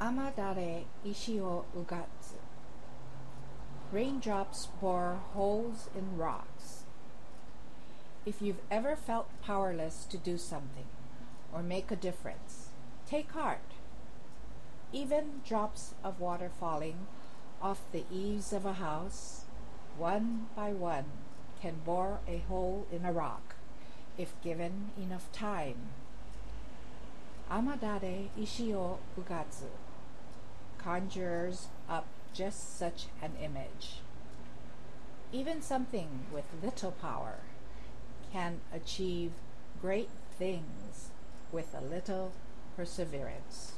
Amadare Ishio Ugatsu. Raindrops bore holes in rocks. If you've ever felt powerless to do something or make a difference, take heart. Even drops of water falling off the eaves of a house, one by one, can bore a hole in a rock if given enough time. Amadare Ishio Ugatsu conjures up just such an image. Even something with little power can achieve great things with a little perseverance.